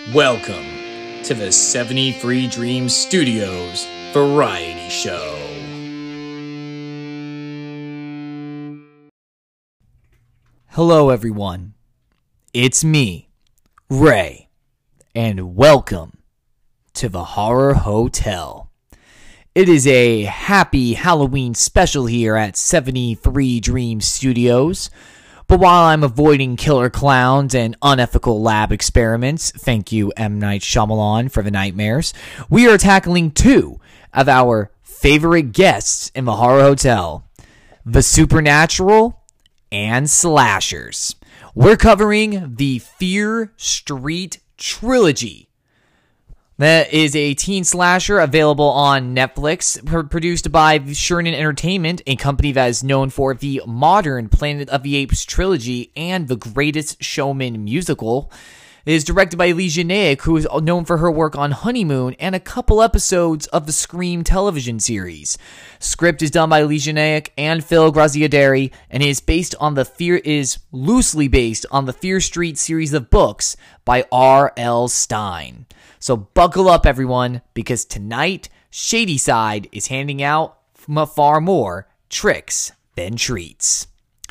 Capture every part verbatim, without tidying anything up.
Welcome to the seventy-three Dreams Studios Variety Show. Hello everyone, it's me, Ray, and welcome to the Horror Hotel. It is a happy Halloween special here at seventy-three Dreams Studios. But while I'm avoiding killer clowns and unethical lab experiments, thank you M. Night Shyamalan for the nightmares, we are tackling two of our favorite guests in the Horror Hotel, the supernatural and slashers. We're covering the Fear Street Trilogy. That is a teen slasher available on Netflix, pr- produced by Sherman Entertainment, a company that is known for the modern Planet of the Apes trilogy and The Greatest Showman musical. It is directed by Lee Janaik, who is known for her work on Honeymoon and a couple episodes of the Scream television series. Script is done by Lee Janaik and Phil Graziaderi, and is based on the Fear is loosely based on the Fear Street series of books by R L Stine. So buckle up, everyone, because tonight, Shadyside is handing out far more tricks than treats.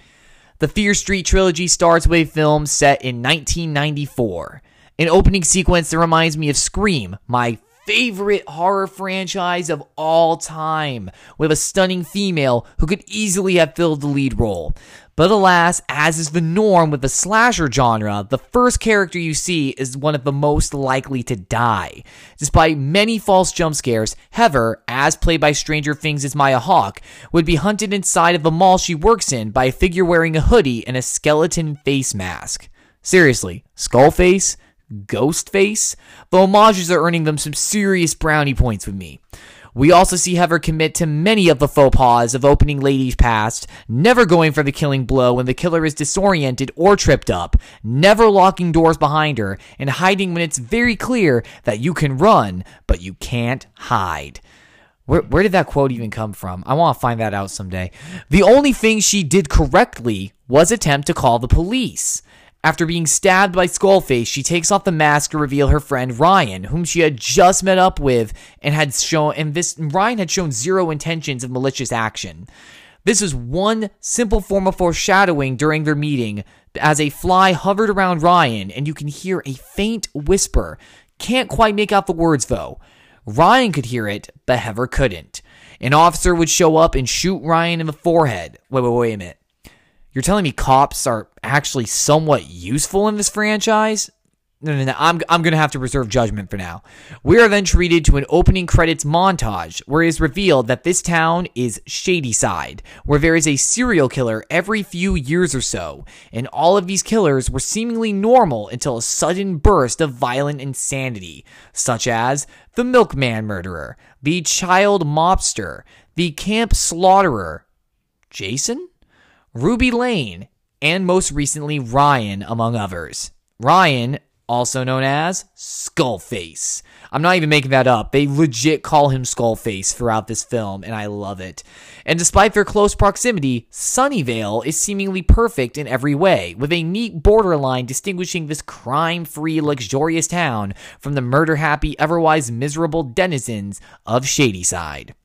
The Fear Street Trilogy starts with a film set in nineteen ninety-four. An opening sequence that reminds me of Scream, my favorite horror franchise of all time, with a stunning female who could easily have filled the lead role. But alas, as is the norm with the slasher genre, the first character you see is one of the most likely to die. Despite many false jump scares, Heather, as played by Stranger Things' Maya Hawke, would be hunted inside of the mall she works in by a figure wearing a hoodie and a skeleton face mask. Seriously, skull face? Ghost face? The homages are earning them some serious brownie points with me. We also see Heather commit to many of the faux pas of opening Lady's Past, never going for the killing blow when the killer is disoriented or tripped up, never locking doors behind her, and hiding when it's very clear that you can run, but you can't hide. Where, where did that quote even come from? I want to find that out someday. The only thing she did correctly was attempt to call the police. After being stabbed by Skullface, she takes off the mask to reveal her friend Ryan, whom she had just met up with, and had shown, and this Ryan had shown zero intentions of malicious action. This was one simple form of foreshadowing during their meeting, as a fly hovered around Ryan, and you can hear a faint whisper. Can't quite make out the words though. Ryan could hear it, but Heather couldn't. An officer would show up and shoot Ryan in the forehead. Wait, wait, wait a minute. You're telling me cops are actually somewhat useful in this franchise? No, no, no. I'm, I'm going to have to reserve judgment for now. We are then treated to an opening credits montage where it is revealed that this town is Shadyside, where there is a serial killer every few years or so, and all of these killers were seemingly normal until a sudden burst of violent insanity, such as the milkman murderer, the child mobster, the camp slaughterer, Jason? Ruby Lane, and most recently Ryan, among others. Ryan, also known as Skullface. I'm not even making that up. They legit call him Skullface throughout this film, and I love it. And despite their close proximity, Sunnyvale is seemingly perfect in every way, with a neat borderline distinguishing this crime-free, luxurious town from the murder-happy, otherwise miserable denizens of Shadyside.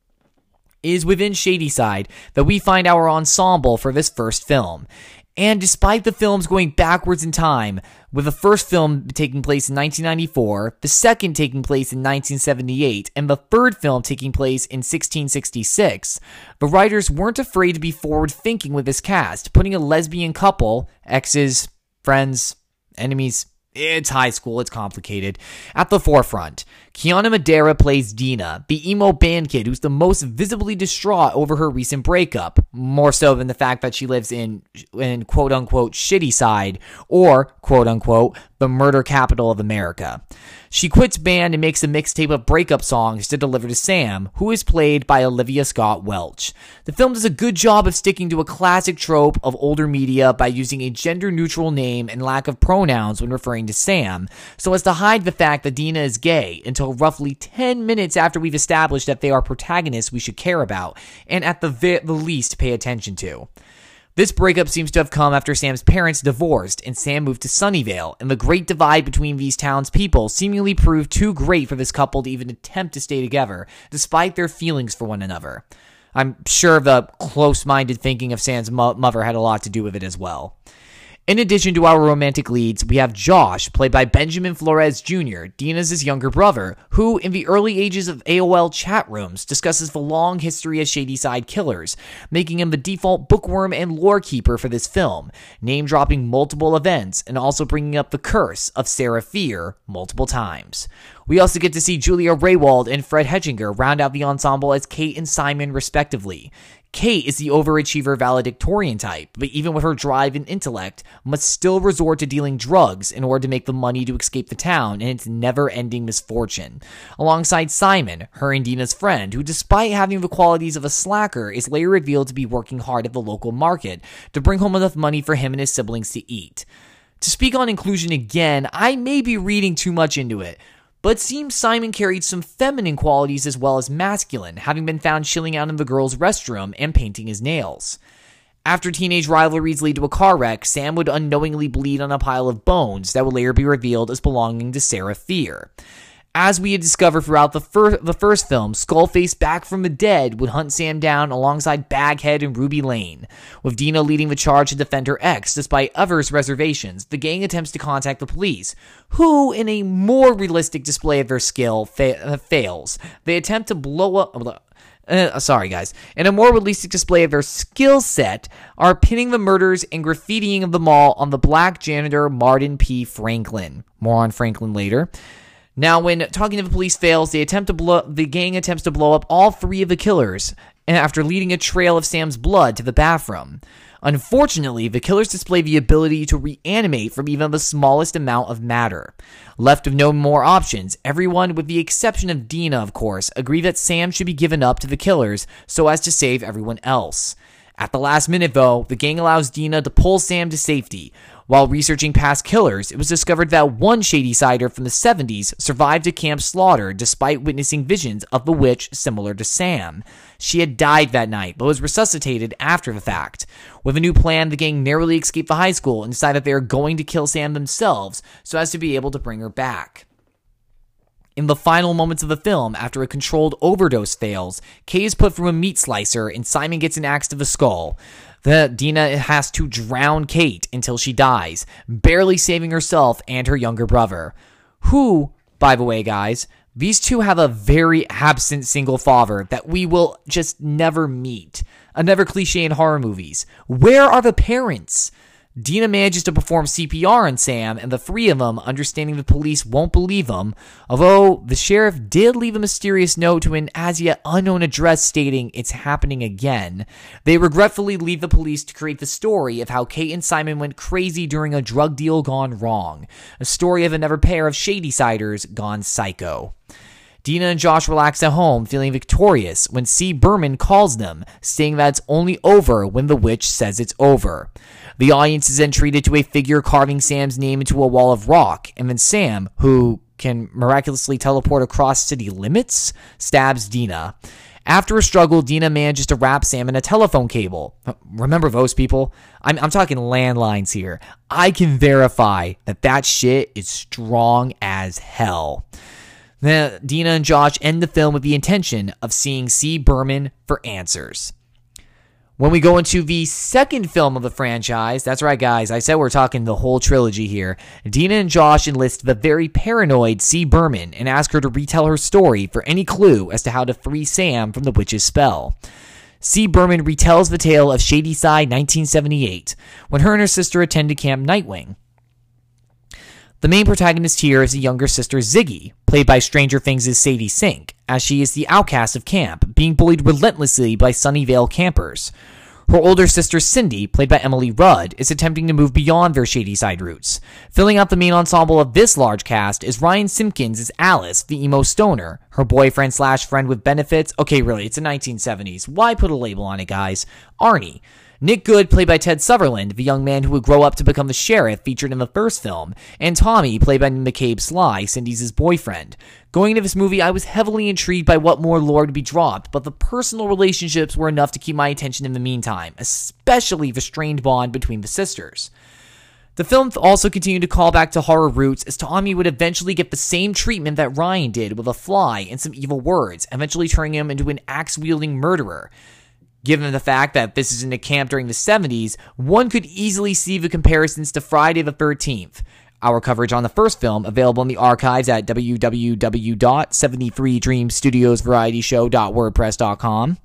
It is within Shadyside that we find our ensemble for this first film. And despite the films going backwards in time, with the first film taking place in nineteen ninety-four, the second taking place in nineteen seventy-eight, and the third film taking place in sixteen sixty-six, the writers weren't afraid to be forward-thinking with this cast, putting a lesbian couple, exes, friends, enemies, it's high school, it's complicated, at the forefront. Kiana Madeira plays Dina, the emo band kid who's the most visibly distraught over her recent breakup, more so than the fact that she lives in, in quote-unquote Shadyside, or quote-unquote the murder capital of America. She quits band and makes a mixtape of breakup songs to deliver to Sam, who is played by Olivia Scott Welch. The film does a good job of sticking to a classic trope of older media by using a gender-neutral name and lack of pronouns when referring to Sam, so as to hide the fact that Dina is gay until roughly ten minutes after we've established that they are protagonists we should care about, and at the, vi- the least pay attention to. This breakup seems to have come after Sam's parents divorced and Sam moved to Sunnyvale, and the great divide between these townspeople seemingly proved too great for this couple to even attempt to stay together, despite their feelings for one another. I'm sure the close-minded thinking of Sam's mo- mother had a lot to do with it as well. In addition to our romantic leads, we have Josh, played by Benjamin Flores Junior, Dina's younger brother, who, in the early ages of A O L chat rooms, discusses the long history of Shadyside killers, making him the default bookworm and lore keeper for this film, name-dropping multiple events, and also bringing up the curse of Sarah Fear multiple times. We also get to see Julia Raywald and Fred Hetchinger round out the ensemble as Kate and Simon, respectively. Kate is the overachiever valedictorian type, but even with her drive and intellect, must still resort to dealing drugs in order to make the money to escape the town and its never-ending misfortune. Alongside Simon, her and Dina's friend, who despite having the qualities of a slacker, is later revealed to be working hard at the local market to bring home enough money for him and his siblings to eat. To speak on inclusion again, I may be reading too much into it, but it seems Simon carried some feminine qualities as well as masculine, having been found chilling out in the girls' restroom and painting his nails. After teenage rivalries lead to a car wreck, Sam would unknowingly bleed on a pile of bones that would later be revealed as belonging to Sarah Fear. As we had discovered throughout the, fir- the first film, Skullface back from the dead would hunt Sam down alongside Baghead and Ruby Lane. With Dina leading the charge to defend her ex, despite others' reservations, the gang attempts to contact the police, who, in a more realistic display of their skill, fa- uh, fails. They attempt to blow up... Uh, sorry, guys. In a more realistic display of their skill set, are pinning the murders and graffitiing of the mall on the black janitor Martin P. Franklin. More on Franklin later. Now, when talking to the police fails, they attempt to blow, the gang attempts to blow up all three of the killers, and after leading a trail of Sam's blood to the bathroom. Unfortunately, the killers display the ability to reanimate from even the smallest amount of matter. Left with no more options, everyone, with the exception of Dina, of course, agree that Sam should be given up to the killers so as to save everyone else. At the last minute, though, the gang allows Dina to pull Sam to safety. While researching past killers, it was discovered that one Shadysider from the seventies survived a camp slaughter despite witnessing visions of the witch similar to Sam. She had died that night, but was resuscitated after the fact. With a new plan, the gang narrowly escaped the high school and decide that they are going to kill Sam themselves so as to be able to bring her back. In the final moments of the film, after a controlled overdose fails, Kay is put through a meat slicer and Simon gets an axe to the skull. The Dina has to drown Kate until she dies, barely saving herself and her younger brother. Who, by the way, guys, these two have a very absent single father that we will just never meet. Another cliche in horror movies. Where are the parents? Dina manages to perform C P R on Sam, and the three of them, understanding the police won't believe them, although the sheriff did leave a mysterious note to an as-yet unknown address stating it's happening again, they regretfully leave the police to create the story of how Kate and Simon went crazy during a drug deal gone wrong, a story of another pair of Shadysiders gone psycho. Dina and Josh relax at home, feeling victorious, when C. Berman calls them, saying that it's only over when the witch says it's over. The audience is then treated to a figure carving Sam's name into a wall of rock, and then Sam, who can miraculously teleport across city limits, stabs Dina. After a struggle, Dina manages to wrap Sam in a telephone cable. Remember those people? I'm, I'm talking landlines here. I can verify that that shit is strong as hell. Then Dina and Josh end the film with the intention of seeing C. Berman for answers. When we go into the second film of the franchise, that's right guys, I said we're talking the whole trilogy here, Dina and Josh enlist the very paranoid C. Berman and ask her to retell her story for any clue as to how to free Sam from the witch's spell. C. Berman retells the tale of Shadyside nineteen seventy-eight, when her and her sister attended Camp Nightwing. The main protagonist here is the younger sister Ziggy, played by Stranger Things' Sadie Sink, as she is the outcast of camp, being bullied relentlessly by Sunnyvale campers. Her older sister Cindy, played by Emily Rudd, is attempting to move beyond their Shadyside roots. Filling out the main ensemble of this large cast is Ryan Simpkins as Alice, the emo stoner, her boyfriend slash friend with benefits. Okay, really, it's the nineteen seventies. Why put a label on it, guys? Arnie. Nick Good, played by Ted Sutherland, the young man who would grow up to become the sheriff featured in the first film, and Tommy, played by McCabe Sly, Cindy's his boyfriend. Going into this movie, I was heavily intrigued by what more lore would be dropped, but the personal relationships were enough to keep my attention in the meantime, especially the strained bond between the sisters. The film also continued to call back to horror roots, as Tommy would eventually get the same treatment that Ryan did with a fly and some evil words, eventually turning him into an axe-wielding murderer. Given the fact that this is in a camp during the seventies, one could easily see the comparisons to Friday the thirteenth. Our coverage on the first film, available in the archives at w w w dot seventy-three dream studios variety show dot wordpress dot com.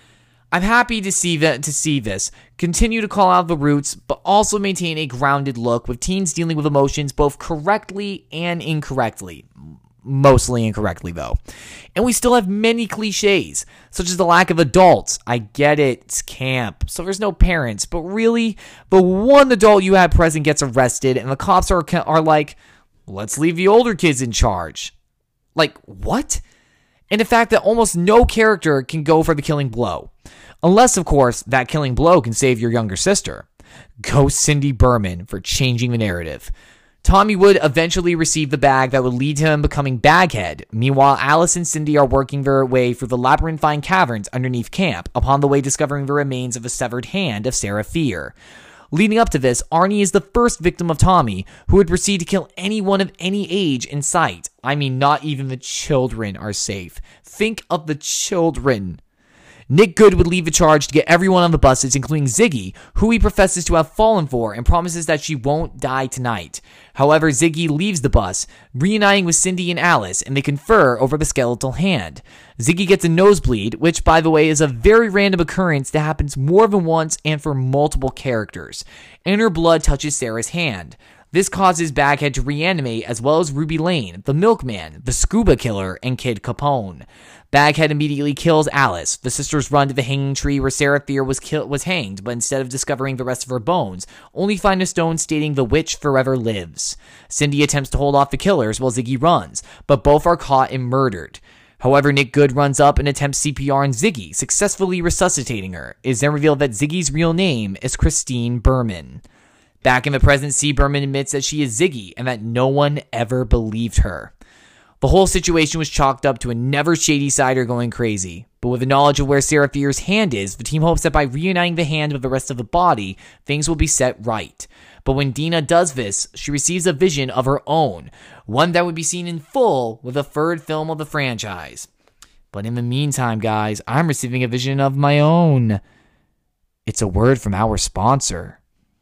I'm happy to see that to see this continue to call out the roots, but also maintain a grounded look with teens dealing with emotions both correctly and incorrectly. Mostly incorrectly, though. And we still have many cliches, such as the lack of adults. I get it, it's camp, so there's no parents, but really, the one adult you have present gets arrested, and the cops are, are like, let's leave the older kids in charge. Like, what? And the fact that almost no character can go for the killing blow. Unless, of course, that killing blow can save your younger sister. Go Cindy Berman for changing the narrative. Tommy would eventually receive the bag that would lead to him becoming Baghead. Meanwhile, Alice and Cindy are working their way through the labyrinthine caverns underneath camp, upon the way discovering the remains of the severed hand of Sarah Fier. Leading up to this, Arnie is the first victim of Tommy, who would proceed to kill anyone of any age in sight. I mean, not even the children are safe. Think of the children. Nick Good would lead the charge to get everyone on the buses, including Ziggy, who he professes to have fallen for and promises that she won't die tonight. However, Ziggy leaves the bus, reuniting with Cindy and Alice, and they confer over the skeletal hand. Ziggy gets a nosebleed, which, by the way, is a very random occurrence that happens more than once and for multiple characters, and her blood touches Sarah's hand. This causes Baghead to reanimate, as well as Ruby Lane, the milkman, the scuba killer, and Kid Capone. Baghead immediately kills Alice. The sisters run to the hanging tree where Sarah Fier was kill- was hanged, but instead of discovering the rest of her bones, only find a stone stating the witch forever lives. Cindy attempts to hold off the killers while Ziggy runs, but both are caught and murdered. However, Nick Good runs up and attempts C P R on Ziggy, successfully resuscitating her. It is then revealed that Ziggy's real name is Christine Berman. Back in the present, C. Berman admits that she is Ziggy and that no one ever believed her. The whole situation was chalked up to a never shady sider going crazy. But with the knowledge of where Sarah Fier's hand is, the team hopes that by reuniting the hand with the rest of the body, things will be set right. But when Dina does this, she receives a vision of her own, one that would be seen in full with the third film of the franchise. But in the meantime, guys, I'm receiving a vision of my own. It's a word from our sponsor.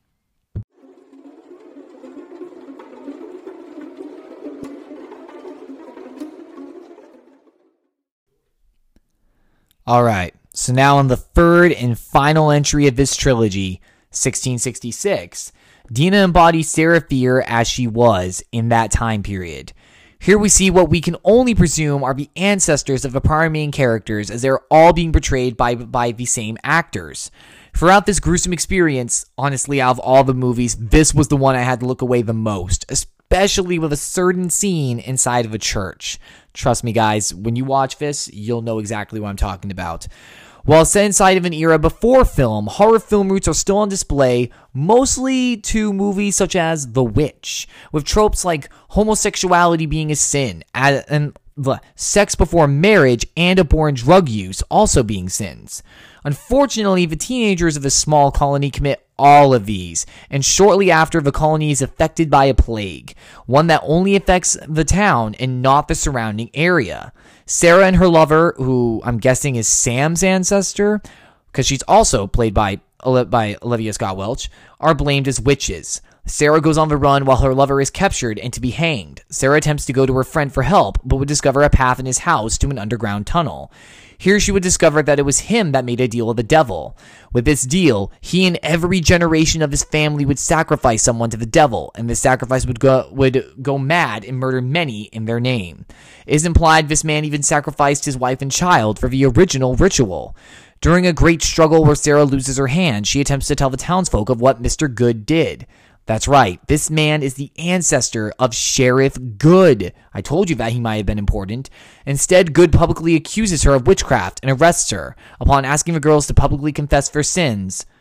Alright, so now on the third and final entry of this trilogy, sixteen sixty-six, Dina embodies Sarah Fier as she was in that time period. Here we see what we can only presume are the ancestors of the prior main characters, as they are all being portrayed by, by the same actors. Throughout this gruesome experience, honestly, out of all the movies, this was the one I had to look away the most, especially with a certain scene inside of a church. Trust me, guys, when you watch this, you'll know exactly what I'm talking about. While set inside of an era before film, horror film roots are still on display, mostly to movies such as The Witch, with tropes like homosexuality being a sin, and sex before marriage and abhorrent drug use also being sins. Unfortunately, the teenagers of this small colony commit all of these, and shortly after, the colony is affected by a plague, one that only affects the town and not the surrounding area. Sarah and her lover, who I'm guessing is Sam's ancestor, because she's also played by, by Olivia Scott Welch, are blamed as witches. Sarah goes on the run while her lover is captured and to be hanged. Sarah attempts to go to her friend for help, but would discover a path in his house to an underground tunnel. Here she would discover that it was him that made a deal with the devil. With this deal, he and every generation of his family would sacrifice someone to the devil, and this sacrifice would go would go mad and murder many in their name. It is implied this man even sacrificed his wife and child for the original ritual. During a great struggle where Sarah loses her hand, she attempts to tell the townsfolk of what Mister Good did. That's right, this man is the ancestor of Sheriff Good. I told you that he might have been important. Instead, Good publicly accuses her of witchcraft and arrests her. Upon asking the girls to publicly confess their sins,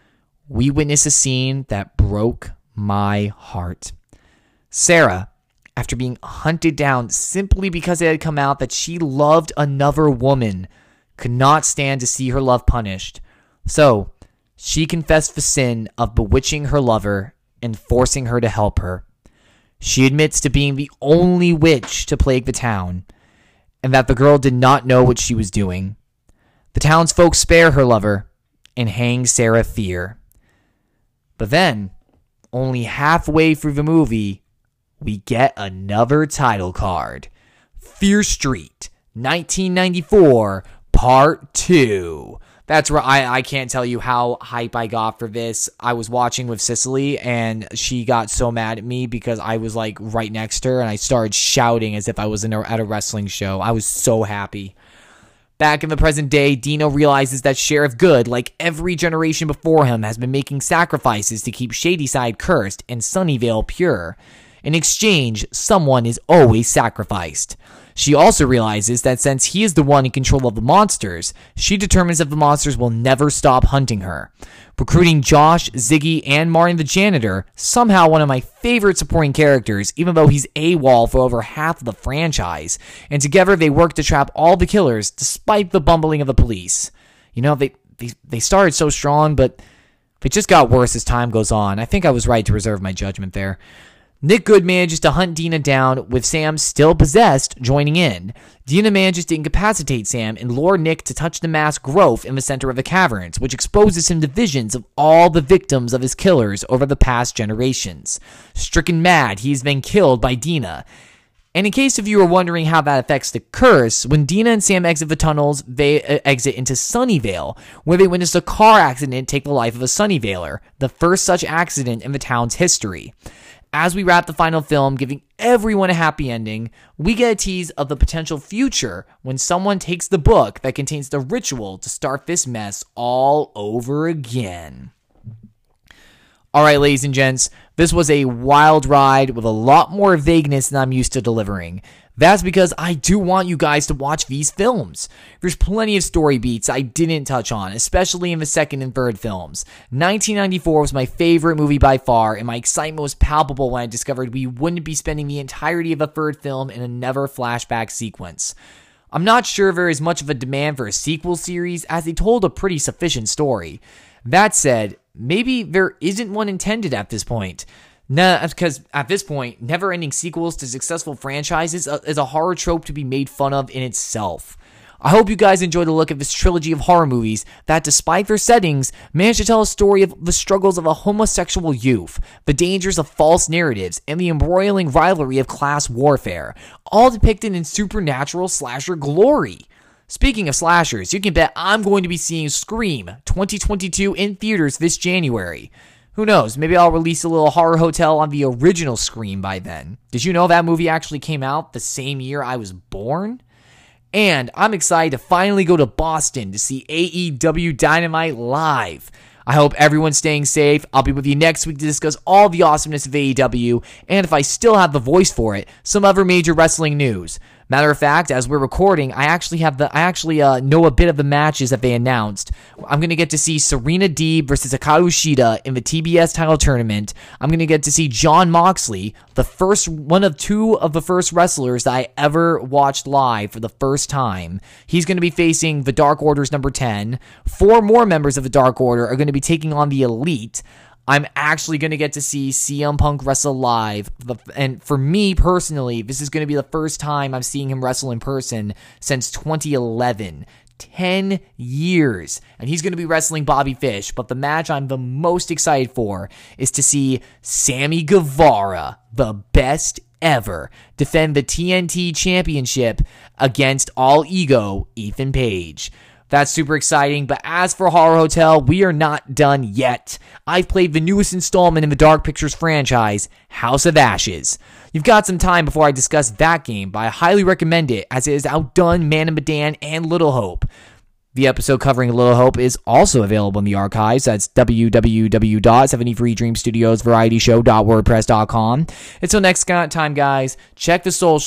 we witness a scene that broke my heart. Sarah, after being hunted down simply because it had come out that she loved another woman, could not stand to see her love punished. So, she confessed the sin of bewitching her lover and forcing her to help her. She admits to being the only witch to plague the town, and that the girl did not know what she was doing. The townsfolk spare her lover and hang Sarah Fier. But then, only halfway through the movie, we get another title card. Fear Street, nineteen ninety-four, Part two. That's where I, I can't tell you how hype I got for this. I was watching with Cicely, and she got so mad at me because I was like right next to her, and I started shouting as if I was in a, at a wrestling show. I was so happy. Back in the present day, Dino realizes that Sheriff Good, like every generation before him, has been making sacrifices to keep Shadyside cursed and Sunnyvale pure. In exchange, someone is always sacrificed. She also realizes that since he is the one in control of the monsters, she determines that the monsters will never stop hunting her. Recruiting Josh, Ziggy, and Martin the janitor, somehow one of my favorite supporting characters, even though he's AWOL for over half of the franchise, and together they work to trap all the killers despite the bumbling of the police. You know, they, they, they started so strong, but they just got worse as time goes on. I think I was right to reserve my judgment there. Nick Good manages to hunt Dina down, with Sam still possessed joining in. Dina manages to incapacitate Sam and lure Nick to touch the mass growth in the center of the caverns, which exposes him to visions of all the victims of his killers over the past generations. Stricken mad, he's been killed by Dina. And in case of you are wondering how that affects the curse, when Dina and Sam exit the tunnels, they uh, exit into Sunnyvale, where they witness a car accident take the life of a Sunnyvaler, the first such accident in the town's history. As we wrap the final film, giving everyone a happy ending, we get a tease of the potential future when someone takes the book that contains the ritual to start this mess all over again. Alright, ladies and gents, this was a wild ride with a lot more vagueness than I'm used to delivering. That's because I do want you guys to watch these films. There's plenty of story beats I didn't touch on, especially in the second and third films. nineteen ninety-four was my favorite movie by far, and my excitement was palpable when I discovered we wouldn't be spending the entirety of the third film in another flashback sequence. I'm not sure there is much of a demand for a sequel series, as they told a pretty sufficient story. That said, maybe there isn't one intended at this point. Nah, because at this point, never-ending sequels to successful franchises is a horror trope to be made fun of in itself. I hope you guys enjoyed a look at this trilogy of horror movies that, despite their settings, managed to tell a story of the struggles of a homosexual youth, the dangers of false narratives, and the embroiling rivalry of class warfare, all depicted in supernatural slasher glory. Speaking of slashers, you can bet I'm going to be seeing Scream twenty twenty-two in theaters this January. Who knows, maybe I'll release a little Horror Hotel on the original Scream by then. Did you know that movie actually came out the same year I was born? And I'm excited to finally go to Boston to see A E W Dynamite live. I hope everyone's staying safe. I'll be with you next week to discuss all the awesomeness of A E W, and if I still have the voice for it, some other major wrestling news. Matter of fact, as we're recording, I actually have the I actually uh, know a bit of the matches that they announced. I'm gonna get to see Serena Deeb versus Hikaru Shida in the T B S title tournament. I'm gonna get to see Jon Moxley, the first one of two of the first wrestlers that I ever watched live for the first time. He's gonna be facing the Dark Order's number ten. Four more members of the Dark Order are gonna be taking on the Elite. I'm actually going to get to see C M Punk wrestle live. And for me personally, this is going to be the first time I'm seeing him wrestle in person since twenty eleven. ten years. And he's going to be wrestling Bobby Fish. But the match I'm the most excited for is to see Sammy Guevara, the best ever, defend the T N T Championship against All Ego Ethan Page. That's super exciting, but as for Horror Hotel, we are not done yet. I've played the newest installment in the Dark Pictures franchise, House of Ashes. You've got some time before I discuss that game, but I highly recommend it as it has outdone Man of Medan and Little Hope. The episode covering Little Hope is also available in the archives. That's w w w dot seventy-three dream studios variety show dot wordpress dot com. Until next time, guys, check the socials,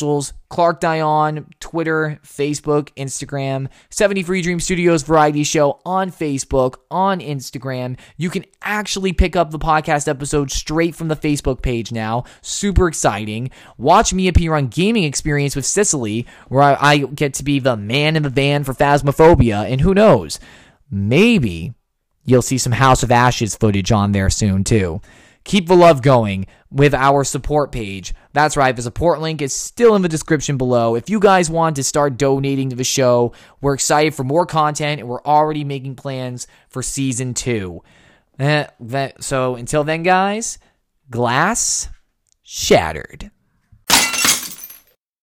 Clark Dion, Twitter, Facebook, Instagram, seventy Free Dream Studios Variety Show on Facebook, on Instagram. You can actually pick up the podcast episode straight from the Facebook page now. Super exciting. Watch me appear on Gaming Experience with Cicely, where I, I get to be the man in the van for Phasmophobia, and who knows, maybe you'll see some House of Ashes footage on there soon too. Keep the love going with our support page. That's right, the support link is still in the description below. If you guys want to start donating to the show, we're excited for more content, and we're already making plans for season two. Eh, that, so until then, guys, glass shattered.